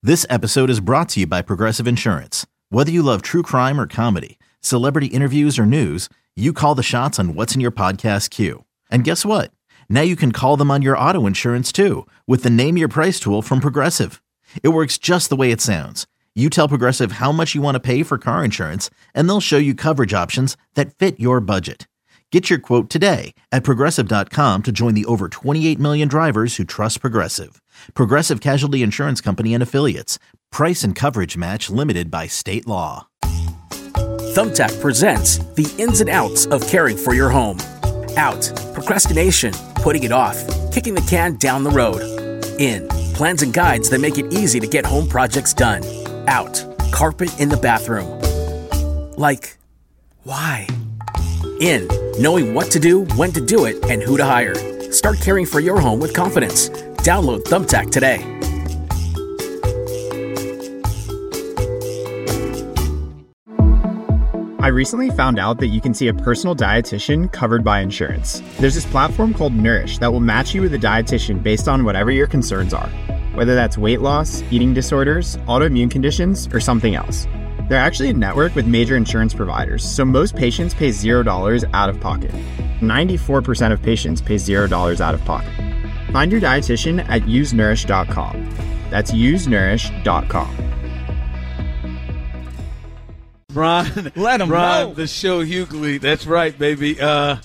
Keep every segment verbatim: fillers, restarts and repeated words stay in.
This episode is brought to you by Progressive Insurance. Whether you love true crime or comedy, celebrity interviews or news, you call the shots on what's in your podcast queue. And guess what? Now you can call them on your auto insurance too with the Name Your Price tool from Progressive. It works just the way it sounds. You tell Progressive how much you want to pay for car insurance, and they'll show you coverage options that fit your budget. Get your quote today at Progressive dot com to join the over twenty-eight million drivers who trust Progressive. Progressive Casualty Insurance Company and Affiliates. Price and coverage match limited by state law. Thumbtack presents the ins and outs of caring for your home. Out, procrastination, putting it off, kicking the can down the road. In, plans and guides that make it easy to get home projects done. Out, carpet in the bathroom. Like, why? In, knowing what to do, when to do it, and who to hire. Start caring for your home with confidence. Download Thumbtack today. I recently found out that you can see a personal dietitian covered by insurance. There's this platform called Nourish that will match you with a dietitian based on whatever your concerns are, whether that's weight loss, eating disorders, autoimmune conditions, or something else. They're actually a network with major insurance providers, so most patients pay zero dollars out of pocket. ninety-four percent of patients pay zero dollars out of pocket. Find your dietitian at use nourish dot com. That's use nourish dot com. Brian, let him Brian, know. the show Hughley. That's right, baby. Uh,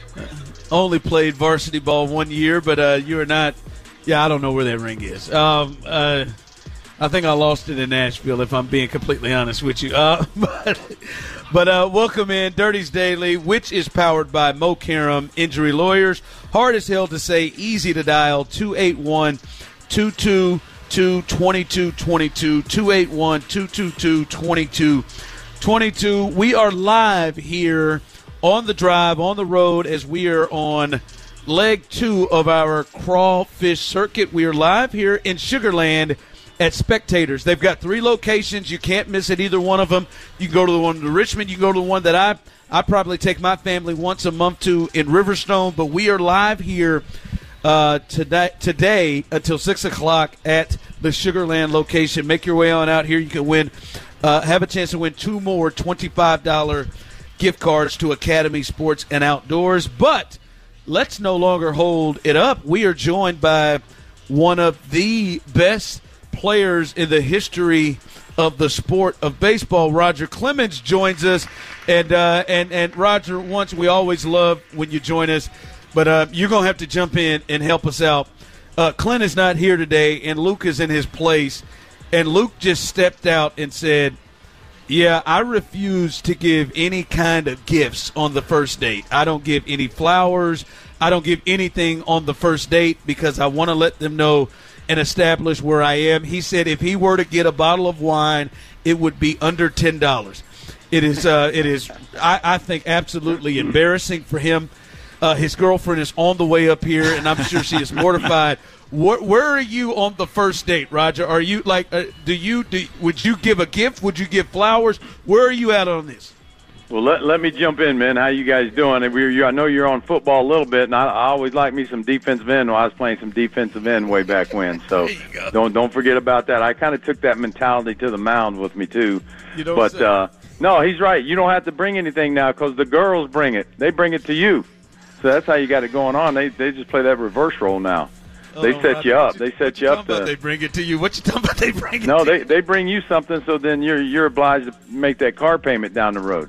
only played varsity ball one year, but uh, you are not. Yeah, I don't know where that ring is. Um, uh, I think I lost it in Nashville, if I'm being completely honest with you. Uh, but but uh, welcome in Dirty's Daily, which is powered by Mo Karam Injury Lawyers. Hard as hell to say, easy to dial. two eight one, two two two, two two two two, two eight one, two two two, two two two two. We are live here on the drive, on the road, as we are on leg two of our crawfish circuit. We are live here in Sugar Land at Spectators. They've got three locations. You can't miss at either one of them. You can go to the one in Richmond. You can go to the one that I I probably take my family once a month to in Riverstone. But we are live here uh, today, today until six o'clock at the Sugar Land location. Make your way on out here. You can win, uh, have a chance to win two more twenty-five dollars gift cards to Academy Sports and Outdoors. But let's no longer hold it up. We are joined by one of the best players in the history of the sport of baseball. Roger Clemens joins us, and uh, and and Roger, once we always love when you join us, but uh, you're gonna have to jump in and help us out. Uh, Clint is not here today, and Luke is in his place, and Luke just stepped out and said, "Yeah, I refuse to give any kind of gifts on the first date. I don't give any flowers. I don't give anything on the first date because I want to let them know and establish where I am." He said if he were to get a bottle of wine, it would be under ten dollars. It is, uh, it is. I, I think, absolutely embarrassing for him. Uh, his girlfriend is on the way up here, and I'm sure she is mortified. Where, where are you on the first date, Roger? Are you like? Uh, do you? Do, would you give a gift? Would you give flowers? Where are you at on this? Well, let let me jump in, man. How you guys doing? We're, you, I know you're on football a little bit, and I, I always like me some defensive end when I was playing some defensive end way back when. So don't don't forget about that. I kind of took that mentality to the mound with me too. You know but uh, no, he's right. You don't have to bring anything now because the girls bring it. They bring it to you. So that's how you got it going on. They they just play that reverse role now. They oh, set you up. They set you, you up. To, to, they bring it to you. What you talking about? They bring it. No, to they you? they bring you something. So then you're you're obliged to make that car payment down the road.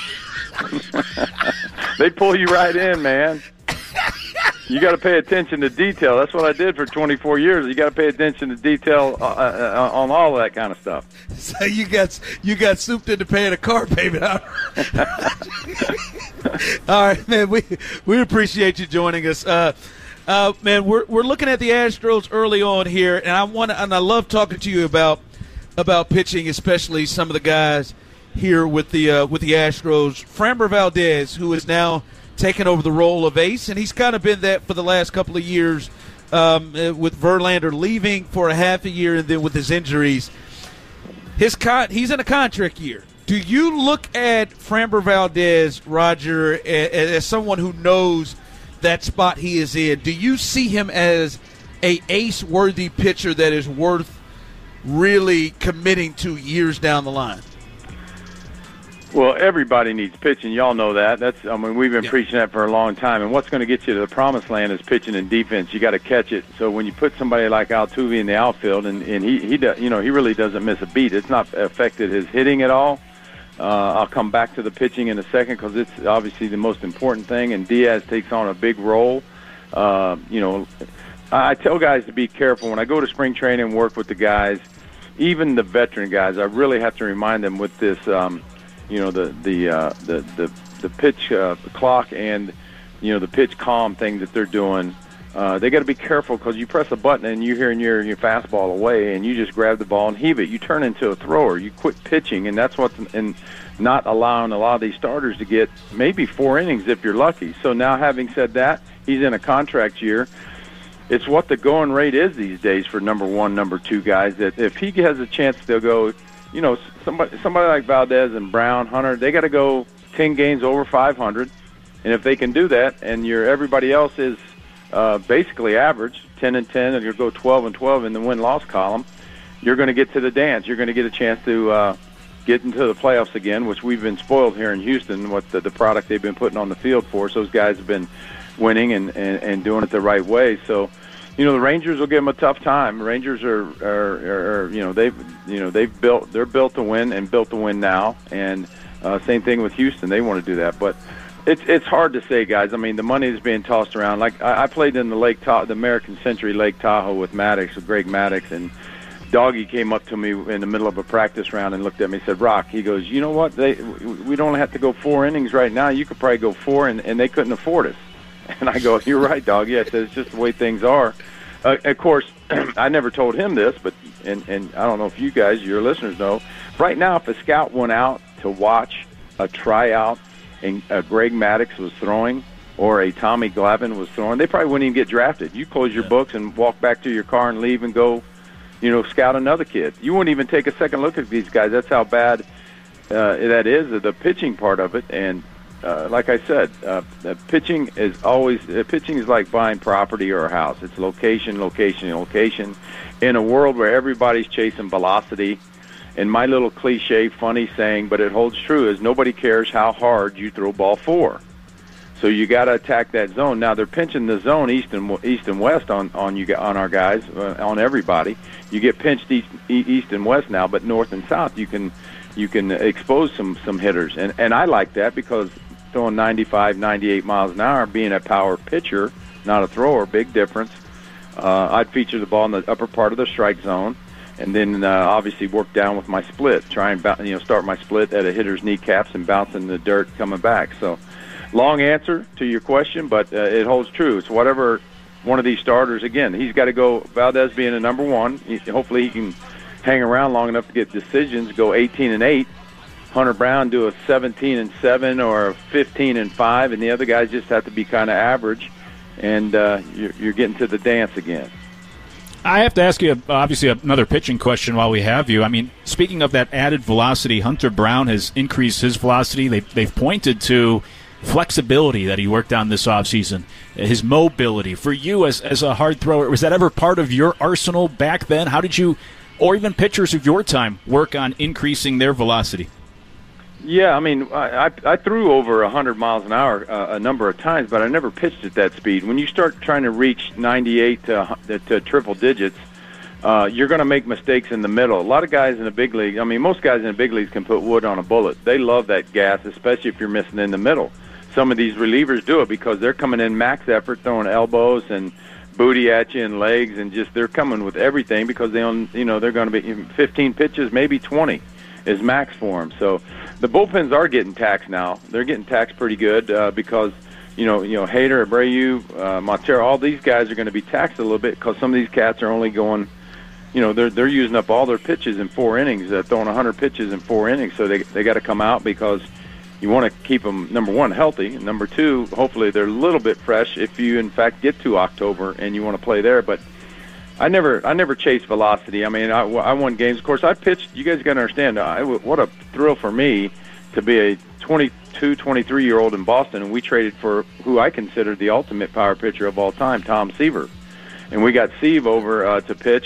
They pull you right in, man. You got to pay attention to detail. That's what I did for twenty-four years. You got to pay attention to detail uh, uh, on all of that kind of stuff. So you got you got souped into paying a car payment. All right, man. We we appreciate you joining us. Uh, uh, man, we're we're looking at the Astros early on here, and I want and I love talking to you about about pitching, especially some of the guys here with the uh, with the Astros. Framber Valdez, who is now taking over the role of ace, and he's kind of been that for the last couple of years um, with Verlander leaving for a half a year and then with his injuries. His con- He's in a contract year. Do you look at Framber Valdez, Roger, as, as someone who knows that spot he is in? Do you see him as a ace-worthy pitcher that is worth really committing to years down the line? Well, everybody needs pitching. Y'all know that. That's I mean, we've been yeah. preaching that for a long time. And what's going to get you to the promised land is pitching and defense. You got to catch it. So when you put somebody like Altuve in the outfield, and, and he he does, you know, he really doesn't miss a beat. It's not affected his hitting at all. Uh, I'll come back to the pitching in a second because it's obviously the most important thing. And Diaz takes on a big role. Uh, you know, I, I tell guys to be careful when I go to spring training and work with the guys, even the veteran guys. I really have to remind them with this. Um, You know the the uh, the the the pitch uh, clock and you know the pitch calm thing that they're doing. Uh, they got to be careful because you press a button and you're hearing your your fastball away and you just grab the ball and heave it. You turn into a thrower. You quit pitching, and that's what's and not allowing a lot of these starters to get maybe four innings if you're lucky. So now, having said that, he's in a contract year. It's what the going rate is these days for number one, number two guys. That if he has a chance, they'll go. You know, somebody somebody like Valdez and Brown, Hunter, they got to go ten games over five hundred, and if they can do that, and your everybody else is uh, basically average, ten and ten, and you go twelve and twelve in the win-loss column, you're going to get to the dance. You're going to get a chance to uh, get into the playoffs again, which we've been spoiled here in Houston. What the, the product they've been putting on the field for us, those guys have been winning and, and, and doing it the right way. So. You know, the Rangers will give them a tough time. Rangers are, are, are, are, you know, they've, you know, they've built, they're built to win and built to win now. And uh, same thing with Houston, they want to do that. But it's it's hard to say, guys. I mean, the money is being tossed around. Like I, I played in the Lake Tahoe, the American Century Lake Tahoe with Maddox, with Greg Maddox, and Doggy came up to me in the middle of a practice round and looked at me and said, "Rock," he goes, "You know what? They, we don't have to go four innings right now. You could probably go four, and, and they couldn't afford us." And I go, "You're right, dog. Yeah, it's just the way things are." Uh, of course, I never told him this, but and, and I don't know if you guys, your listeners, know. Right now, if a scout went out to watch a tryout and uh, Greg Maddox was throwing or a Tommy Glavine was throwing, they probably wouldn't even get drafted. You close your yeah. books and walk back to your car and leave and go, you know, scout another kid. You wouldn't even take a second look at these guys. That's how bad uh, that is, the pitching part of it. And Uh, like I said, uh, uh, pitching is always uh, pitching is like buying property or a house. It's location, location, location. In a world where everybody's chasing velocity, and my little cliche, funny saying, but it holds true, is nobody cares how hard you throw ball four. So you got to attack that zone. Now they're pinching the zone east and east and west on on you on our guys, uh, on everybody. You get pinched east east and west now, but north and south you can you can expose some some hitters, and and I like that because. Throwing ninety-five, ninety-eight miles an hour, being a power pitcher, not a thrower, big difference. Uh, I'd feature the ball in the upper part of the strike zone, and then uh, obviously work down with my split. Try and you know start my split at a hitter's kneecaps and bounce in the dirt coming back. So, long answer to your question, but uh, it holds true. It's whatever one of these starters. Again, he's got to go. Valdez being a number one. He, hopefully, he can hang around long enough to get decisions. Go eighteen and eight. Hunter Brown do a seventeen and seven or a fifteen and five, and the other guys just have to be kind of average, and uh, you're, you're getting to the dance again. I have to ask you, obviously, another pitching question while we have you. I mean, speaking of that added velocity, Hunter Brown has increased his velocity. They've, they've pointed to flexibility that he worked on this offseason, his mobility. For you as, as a hard thrower, was that ever part of your arsenal back then? How did you, or even pitchers of your time, work on increasing their velocity? Yeah, I mean, I, I, I threw over one hundred miles an hour uh, a number of times, but I never pitched at that speed. When you start trying to reach ninety-eight to, to triple digits, uh, you're going to make mistakes in the middle. A lot of guys in the big league, I mean, most guys in the big leagues can put wood on a bullet. They love that gas, especially if you're missing in the middle. Some of these relievers do it because they're coming in max effort, throwing elbows and booty at you and legs, and just they're coming with everything because they own, you know, they're going to be fifteen pitches, maybe twenty is max for them. So the bullpens are getting taxed now. They're getting taxed pretty good uh, because, you know, you know, Hader, Abreu, uh, Montero, all these guys are going to be taxed a little bit because some of these cats are only going, you know, they're they're using up all their pitches in four innings, uh, throwing one hundred pitches in four innings. So they they got to come out because you want to keep them, number one, healthy, and number two, hopefully they're a little bit fresh if you, in fact, get to October and you want to play there. But I never, I never chased velocity. I mean, I, I won games. Of course, I pitched. You guys got to understand. I, what a thrill for me to be a twenty-two, twenty-three-year-old in Boston, and we traded for who I considered the ultimate power pitcher of all time, Tom Seaver, and we got Steve over uh, to pitch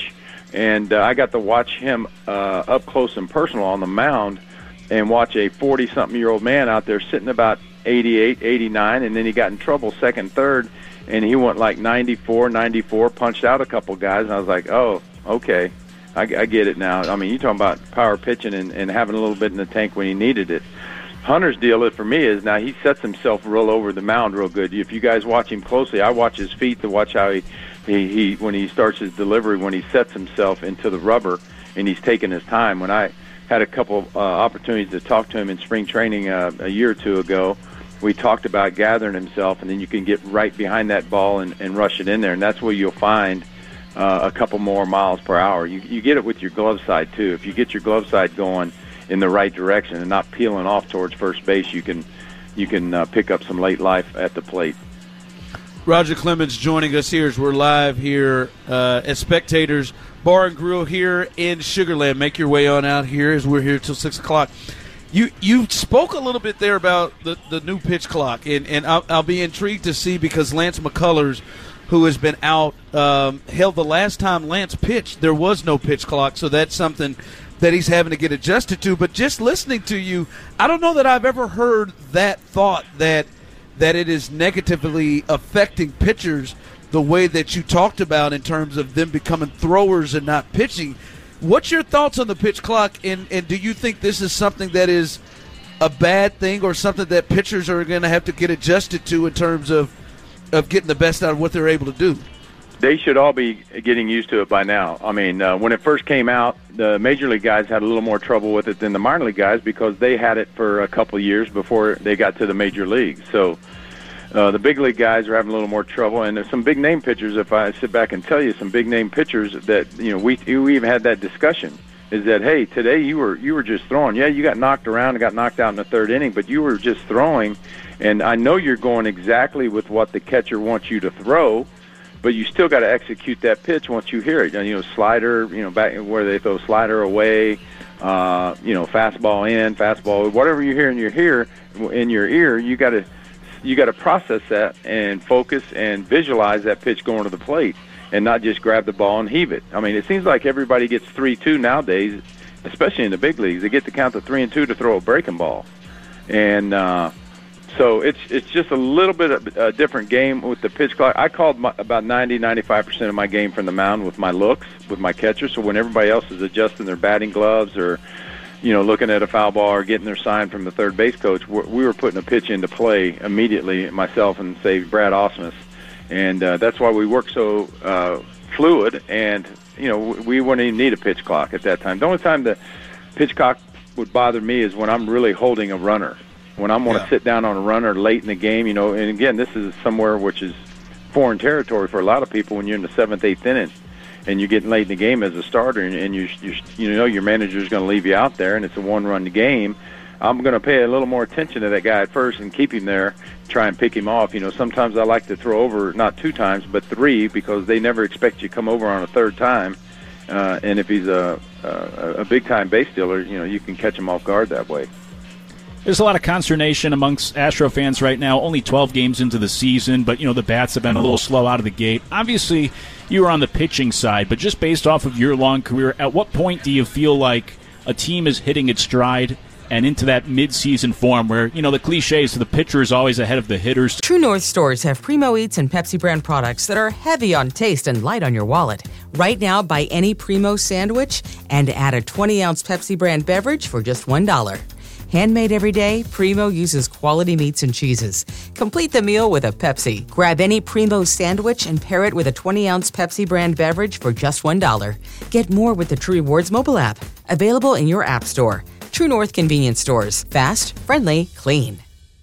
And uh, I got to watch him uh, up close and personal on the mound and watch a forty-something-year-old man out there sitting about eighty-eight, eighty-nine, and then he got in trouble second, third, and he went like ninety-four, ninety-four, punched out a couple guys, and I was like, oh, okay, I, I get it now. I mean, you're talking about power pitching and, and having a little bit in the tank when he needed it. Hunter's deal for me is now he sets himself real over the mound real good. If you guys watch him closely, I watch his feet to watch how he, he, he when he starts his delivery, when he sets himself into the rubber and he's taking his time. When I had a couple uh, opportunities to talk to him in spring training uh, a year or two ago, we talked about gathering himself, and then you can get right behind that ball and, and rush it in there, and that's where you'll find uh, a couple more miles per hour. You, you get it with your glove side, too. If you get your glove side going in the right direction and not peeling off towards first base, you can you can uh, pick up some late life at the plate. Roger Clemens joining us here as we're live here uh, as Spectators Bar and Grill here in Sugar Land. Make your way on out here as we're here till six o'clock. You you spoke a little bit there about the, the new pitch clock, and, and I'll, I'll be intrigued to see because Lance McCullers, who has been out, um, held the last time Lance pitched, there was no pitch clock, so that's something that he's having to get adjusted to. But just listening to you, I don't know that I've ever heard that thought that that it is negatively affecting pitchers the way that you talked about in terms of them becoming throwers and not pitching. What's your thoughts on the pitch clock, and, and do you think this is something that is a bad thing or something that pitchers are going to have to get adjusted to in terms of, of getting the best out of what they're able to do? They should all be getting used to it by now. I mean, uh, when it first came out, the major league guys had a little more trouble with it than the minor league guys because they had it for a couple of years before they got to the major leagues. So uh, the big league guys are having a little more trouble, and there's some big name pitchers. If I sit back and tell you some big name pitchers that you know, we we even had that discussion. Is that hey, today you were you were just throwing. Yeah, you got knocked around and got knocked out in the third inning, but you were just throwing. And I know you're going exactly with what the catcher wants you to throw, but you still got to execute that pitch once you hear it. You know, slider, you know, back where they throw slider away, uh, you know, fastball in, fastball, whatever you hear in your ear, in your ear, you got to you got to process that and focus and visualize that pitch going to the plate, and not just grab the ball and heave it. I mean, it seems like everybody gets three two nowadays, especially in the big leagues. They get to count to three and two to throw a breaking ball, and uh, so it's it's just a little bit of a different game with the pitch clock. I called my, about ninety, ninety-five percent of my game from the mound with my looks, with my catcher. So when everybody else is adjusting their batting gloves or, you know, looking at a foul ball or getting their sign from the third base coach, we were putting a pitch into play immediately, myself and, say, Brad Ausmus. And uh, that's why we work so uh, fluid. And, you know, we wouldn't even need a pitch clock at that time. The only time the pitch clock would bother me is when I'm really holding a runner. When I'm going to yeah. sit down on a runner late in the game, you know, and again, this is somewhere which is foreign territory for a lot of people when you're in the seventh, eighth inning and you're getting late in the game as a starter and, and you, you, you know your manager's going to leave you out there and it's a one-run game. I'm going to pay a little more attention to that guy at first and keep him there, try and pick him off. You know, sometimes I like to throw over, not two times, but three, because they never expect you to come over on a third time. Uh, and if he's a, a, a big-time base stealer, you know, you can catch him off guard that way. There's a lot of consternation amongst Astro fans right now. Only twelve games into the season, but, you know, the bats have been a little slow out of the gate. Obviously, you were on the pitching side, but just based off of your long career, at what point do you feel like a team is hitting its stride and into that mid-season form where, you know, the cliche is the pitcher is always ahead of the hitters? True North stores have Primo Eats and Pepsi brand products that are heavy on taste and light on your wallet. Right now, buy any Primo sandwich and add a twenty-ounce Pepsi brand beverage for just one dollar. Handmade every day, Primo uses quality meats and cheeses. Complete the meal with a Pepsi. Grab any Primo sandwich and pair it with a twenty-ounce Pepsi brand beverage for just one dollar. Get more with the True Rewards mobile app. Available in your app store. True North Convenience Stores. Fast, friendly, clean.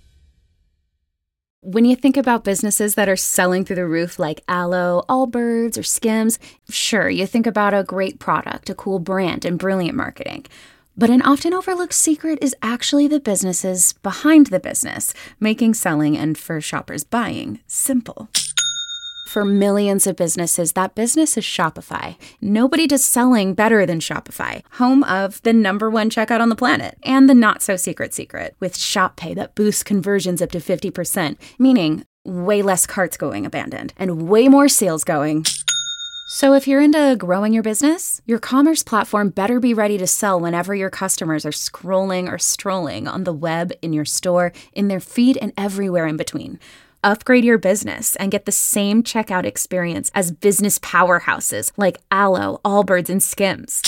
When you think about businesses that are selling through the roof like Aloe, Allbirds, or Skims, sure, you think about a great product, a cool brand, and brilliant marketing. But an often overlooked secret is actually the businesses behind the business, making selling and for shoppers buying simple. For millions of businesses, that business is Shopify. Nobody does selling better than Shopify, home of the number one checkout on the planet, and the not-so-secret secret, with Shop Pay that boosts conversions up to fifty percent, meaning way less carts going abandoned, and way more sales going So if you're into growing your business, your commerce platform better be ready to sell whenever your customers are scrolling or strolling on the web, in your store, in their feed, and everywhere in between. Upgrade your business and get the same checkout experience as business powerhouses like Allo, Allbirds, and Skims.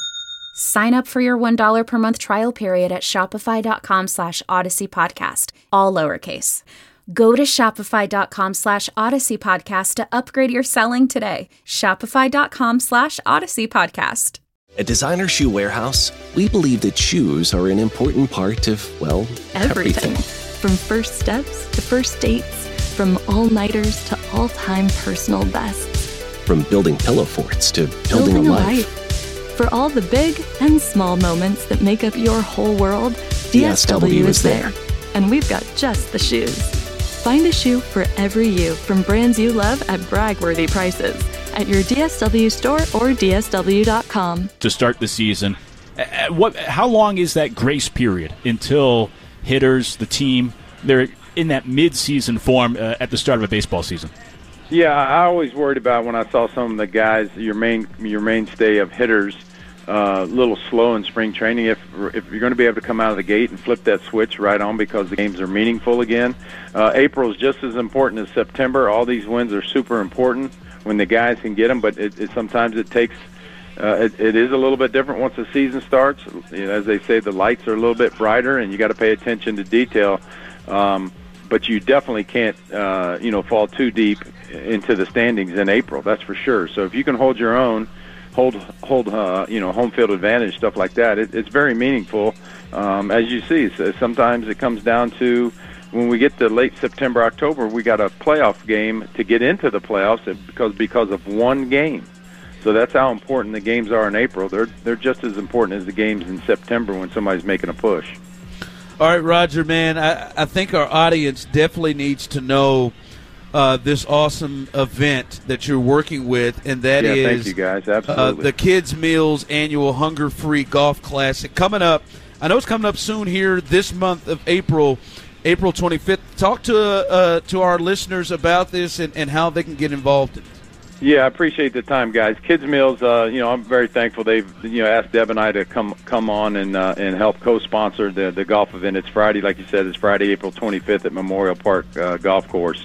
Sign up for your one dollar per month trial period at shopify.com slash Odyssey Podcast, all lowercase. Go to shopify.com slash Odyssey Podcast to upgrade your selling today. Shopify.com slash Odyssey Podcast. At Designer Shoe Warehouse, we believe that shoes are an important part of, well, everything. everything. From first steps to first dates, from all-nighters to all-time personal bests. From building pillow forts to building, building a, a life. life. For all the big and small moments that make up your whole world, D S W is there. And we've got just the shoes. Find a shoe for every you from brands you love at brag-worthy prices at your D S W store or D S W dot com. To start the season, what? How long is that grace period until hitters, the team, they're in that mid-season form uh, at the start of a baseball season? Yeah, I always worried about when I saw some of the guys, your main your mainstay of hitters, a uh, little slow in spring training. If if you're going to be able to come out of the gate and flip that switch right on because the games are meaningful again, uh, April is just as important as September. All these wins are super important when the guys can get them, but it, it sometimes it takes. Uh, it, it is a little bit different once the season starts. You know, as they say, the lights are a little bit brighter, and you got to pay attention to detail. Um, but you definitely can't, uh, you know, fall too deep into the standings in April. That's for sure. So if you can hold your own, hold, hold, uh, you know, home field advantage, stuff like that, it, it's very meaningful. Um, as you see, so sometimes it comes down to when we get to late September, October, we got a playoff game to get into the playoffs because because of one game. So that's how important the games are in April. They're they're just as important as the games in September when somebody's making a push. All right, Roger, man, I, I think our audience definitely needs to know uh, this awesome event that you're working with, and that yeah, is thank you guys. Absolutely. Uh, the Kids Meals Annual Hunger-Free Golf Classic coming up. I know it's coming up soon here this month of April, April twenty-fifth. Talk to uh, to our listeners about this and, and how they can get involved in it. Yeah, I appreciate the time, guys. Kids Meals, uh, you know, I'm very thankful they've, you know, asked Deb and I to come come on and uh, and help co-sponsor the the golf event. It's Friday, like you said, it's Friday, April twenty-fifth at Memorial Park uh, Golf Course.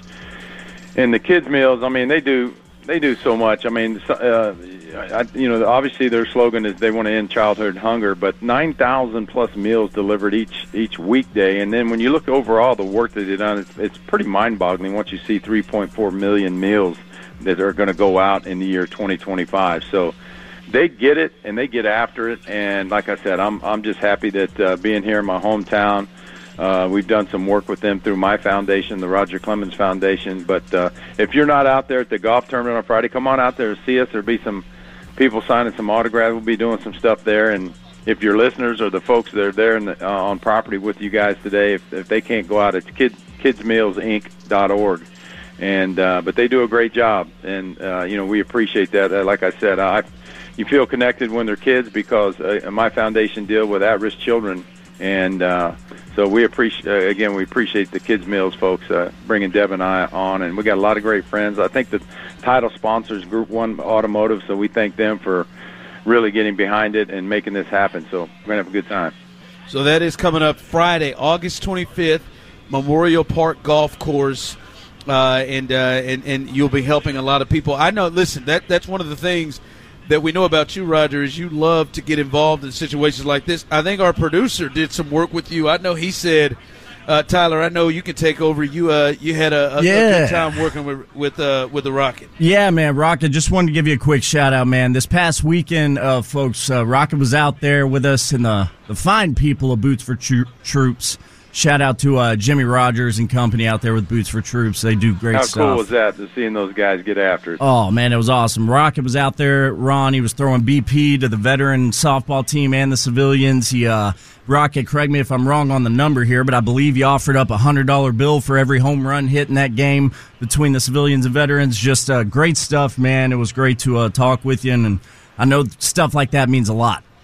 And the Kids Meals, I mean, they do they do so much. I mean, uh, I, you know, obviously their slogan is they want to end childhood hunger, but nine thousand plus meals delivered each each weekday. And then when you look overall, the work that they've done, it's, it's pretty mind-boggling once you see three point four million meals that are going to go out in the year twenty twenty-five. So they get it and they get after it. And like I said, I'm I'm just happy that uh, being here in my hometown, uh, we've done some work with them through my foundation, the Roger Clemens Foundation. But uh, if you're not out there at the golf tournament on Friday, come on out there and see us. There'll be some people signing some autographs. We'll be doing some stuff there. And if your listeners or the folks that are there in the, uh, on property with you guys today, if, if they can't go out, it's kid, kids meals inc dot org. And uh, but they do a great job, and uh, you know we appreciate that. Uh, like I said, I, you feel connected when they're kids because uh, my foundation deal with at-risk children, and uh, so we appreciate uh, again we appreciate the Kids Meals folks uh, bringing Deb and I on, and we got a lot of great friends. I think the title sponsors Group One Automotive, so we thank them for really getting behind it and making this happen. So we're gonna have a good time. So that is coming up Friday, August twenty-fifth, Memorial Park Golf Course. Uh, and, uh, and and you'll be helping a lot of people. I know, listen, that that's one of the things that we know about you, Roger, is you love to get involved in situations like this. I think our producer did some work with you. I know he said, uh, Tyler, I know you can take over. You uh, you had a, a, yeah. a good time working with with, uh, with the Rocket. Yeah, man, Rocket, just wanted to give you a quick shout-out, man. This past weekend, uh, folks, uh, Rocket was out there with us and the, the fine people of Boots for Tro- Troops. Shout out to uh, Jimmy Rogers and company out there with Boots for Troops. They do great How stuff. How cool was that, to seeing those guys get after it? Oh, man, it was awesome. Rocket was out there. Ron, he was throwing B P to the veteran softball team and the civilians. He, uh, Rocket, correct me if I'm wrong on the number here, but I believe he offered up a one hundred dollar bill for every home run hit in that game between the civilians and veterans. Just uh, great stuff, man. It was great to uh, talk with you, and, and I know stuff like that means a lot.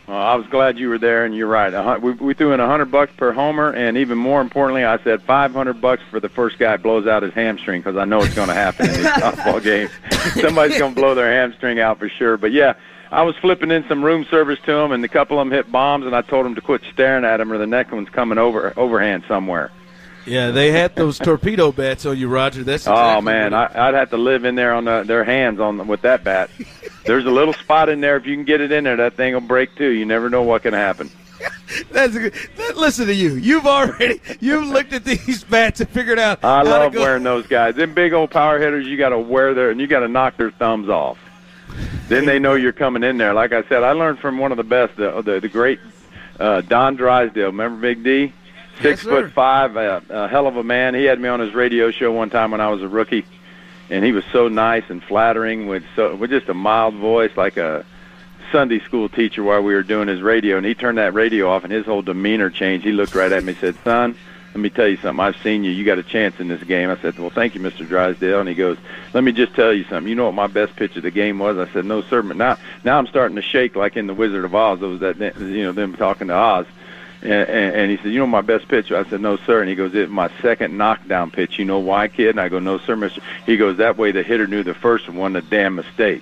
Well, I was glad you were there, and you're right. Uh, we, we threw in a hundred bucks per homer, and even more importantly, I said five hundred bucks for the first guy blows out his hamstring, because I know it's going to happen in these softball games. Somebody's going to blow their hamstring out for sure. But yeah, I was flipping in some room service to them, and a couple of them hit bombs, and I told them to quit staring at them, or the next one's coming over overhand somewhere. Yeah, they had those torpedo bats on you, Roger. That's exactly oh man, I, I'd have to live in there on the, their hands on the, with that bat. There's a little spot in there. If you can get it in there, that thing will break too. You never know what can happen. That's a good, that, listen to you. You've already you've looked at these bats and figured out. I how love to go. wearing those guys. Them big old power hitters, you got to wear their and you got to knock their thumbs off. Then they know you're coming in there. Like I said, I learned from one of the best, the the, the great uh, Don Drysdale. Remember Big D? Six yes, foot five, uh, a hell of a man. He had me on his radio show one time when I was a rookie, and he was so nice and flattering with so with just a mild voice, like a Sunday school teacher while we were doing his radio. And he turned that radio off, and his whole demeanor changed. He looked right at me and said, "Son, let me tell you something. I've seen you. You got a chance in this game." I said, "Well, thank you, Mister Drysdale." And he goes, "Let me just tell you something. You know what my best pitch of the game was?" I said, "No, sir." But now, now I'm starting to shake like in the Wizard of Oz. Those that you know them talking to Oz. And, and, and he said, "You know my best pitch?" I said, "No, sir." And he goes, "It's my second knockdown pitch. You know why, kid?" And I go, "No, sir, mister." He goes, "That way the hitter knew the first one wasn't a damn mistake."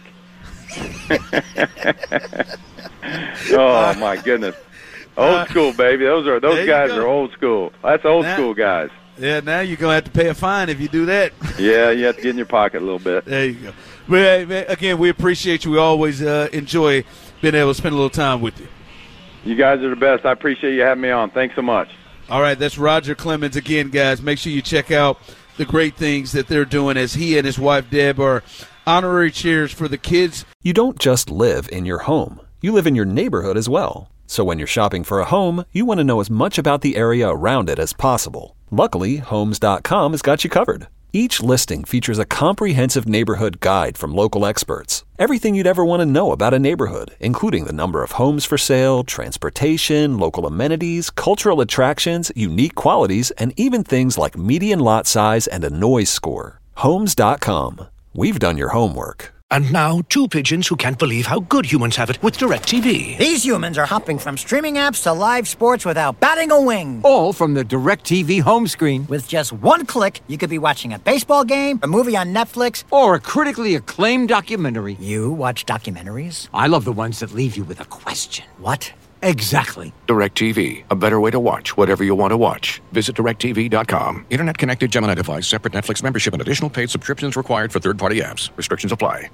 Oh, my goodness. Old school, baby. Those are those guys are old school. That's old now, school guys. Yeah, now you're going to have to pay a fine if you do that. Yeah, you have to get in your pocket a little bit. There you go. But, hey, again, we appreciate you. We always uh, enjoy being able to spend a little time with you. You guys are the best. I appreciate you having me on. Thanks so much. All right, that's Roger Clemens again, guys. Make sure you check out the great things that they're doing as he and his wife Deb are honorary chairs for the kids. You don't just live in your home. You live in your neighborhood as well. So when you're shopping for a home, you want to know as much about the area around it as possible. Luckily, Homes dot com has got you covered. Each listing features a comprehensive neighborhood guide from local experts. Everything you'd ever want to know about a neighborhood, including the number of homes for sale, transportation, local amenities, cultural attractions, unique qualities, and even things like median lot size and a noise score. Homes dot com. We've done your homework. And now, two pigeons who can't believe how good humans have it with DirecTV. These humans are hopping from streaming apps to live sports without batting a wing. All from the DirecTV home screen. With just one click, you could be watching a baseball game, a movie on Netflix, or a critically acclaimed documentary. You watch documentaries? I love the ones that leave you with a question. What? Exactly. DirecTV. A better way to watch whatever you want to watch. Visit direct T V dot com. Internet connected Gemini device. Separate Netflix membership and additional paid subscriptions required for third-party apps. Restrictions apply.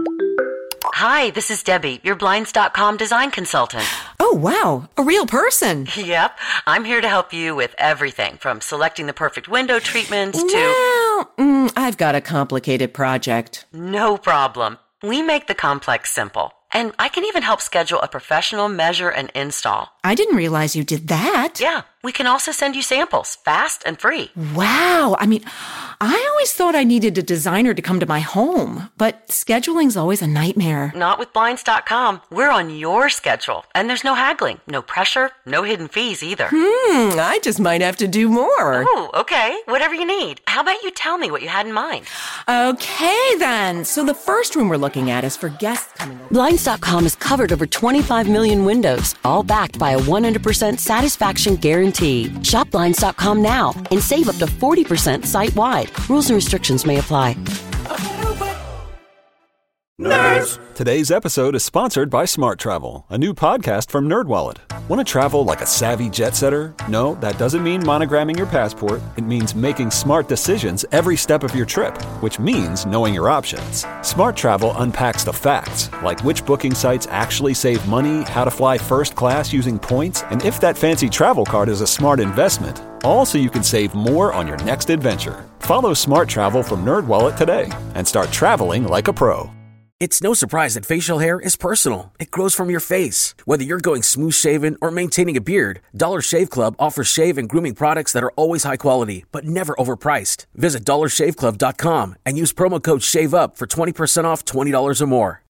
Hi, this is Debbie, your Blinds dot com design consultant. Oh, wow. A real person. Yep. I'm here to help you with everything from selecting the perfect window treatments to... Well, mm, I've got a complicated project. No problem. We make the complex simple. And I can even help schedule a professional measure and install. I didn't realize you did that. Yeah. We can also send you samples, fast and free. Wow. I mean, I always thought I needed a designer to come to my home, but scheduling's always a nightmare. Not with Blinds dot com. We're on your schedule, and there's no haggling, no pressure, no hidden fees either. Hmm, I just might have to do more. Oh, okay. Whatever you need. How about you tell me what you had in mind? Okay, then. So the first room we're looking at is for guests coming over. Blinds dot com has covered over twenty-five million windows, all backed by a one hundred percent satisfaction guarantee. Shop Blinds dot com now and save up to forty percent site-wide. Rules and restrictions may apply. Nerds! Today's episode is sponsored by Smart Travel, a new podcast from NerdWallet. Want to travel like a savvy jet setter? No, that doesn't mean monogramming your passport. It means making smart decisions every step of your trip, which means knowing your options. Smart Travel unpacks the facts, like which booking sites actually save money, how to fly first class using points, and if that fancy travel card is a smart investment. All so you can save more on your next adventure. Follow Smart Travel from NerdWallet today and start traveling like a pro. It's no surprise that facial hair is personal. It grows from your face. Whether you're going smooth shaven or maintaining a beard, Dollar Shave Club offers shave and grooming products that are always high quality, but never overpriced. Visit dollar shave club dot com and use promo code SHAVEUP for twenty percent off twenty dollars or more.